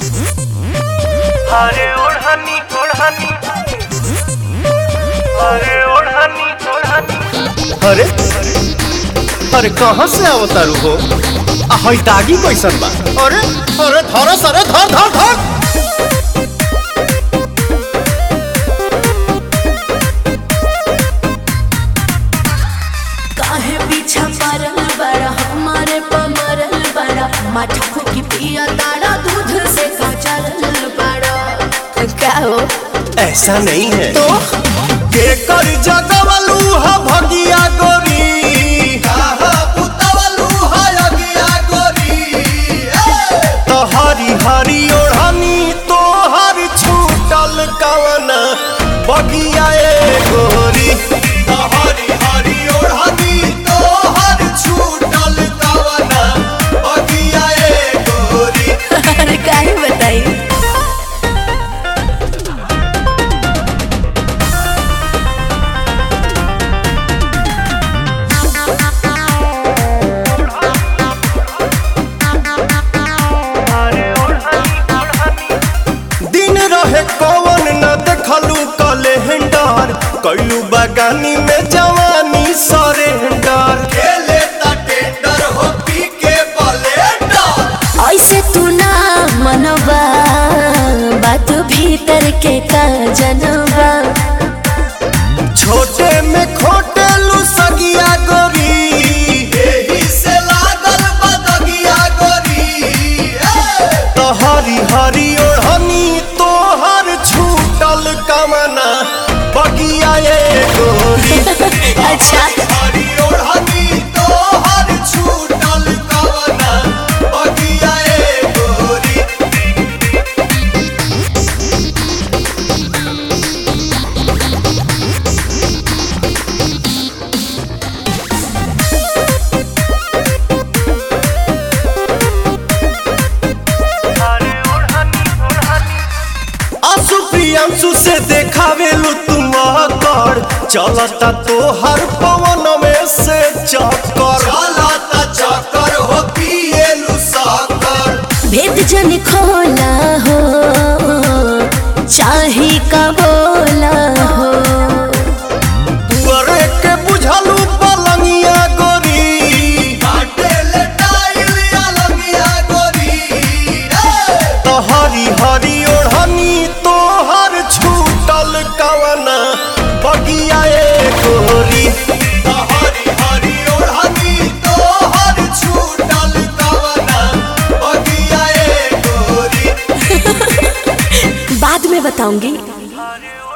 अरे ओढ़नी ओढ़नी, अरे ओढ़नी ओढ़नी। अरे अरे कहाँ से अवतारू हो? हई दागी कैसन बा? अरे अरे धर सरे धर धर धर। काहे पीछा परल बड़ा हमारे पमरल बड़ा मटको की पिया तारा दूध से काचरल बड़ा। क्या हो? ऐसा नहीं है तो के कर जगवलू हा भगिया गोरी, कहा पुतवलू हा अगिया गोरी। तो हरी हरी ओढ़नी तो हर छूटल कवना बगिया ए गोरी। तो हरी हरी ओढ़नी तो हर छूटल कवना बगिया ए गोरी। अरे काहे बताई? कौन न देखलू कैलेंडर, कैलू बगानी में जवानी सरेंडर। खेले ता टेंडर हो पी के ब्लेंडर। ऐसे तू ना मनवा बात भीतर के का जनवा। छोटे में खोटे लू सगिया गोरी, एही से लागल बदगिया गोरी। तो हरी हरी ओढ़नी तो हर छूटल कमना बगिया ए गोरी। अच्छा हरी ओढ़नी तो हर छूटल कमना बगिया ए गोरी। प्रियांशु से देखावेलू तुम कर, चलता तो हर पवन में से चक्कर। चलता चक्कर हो पिएलू साकर। भेद जन खोला हो चाहे का बोला हो। पुअरे के बुझलू पलंगिया गोरी, काटे ले टाइल अलंगिया गोरी। तो हरी हरी ओढ़नी तो हर छूटल कवना बगिया ए गोरी। तो हरी हरी ओढ़नी तो हर छूटल कवना बगिया ए गोरी। बाद में बताऊंगी। अरे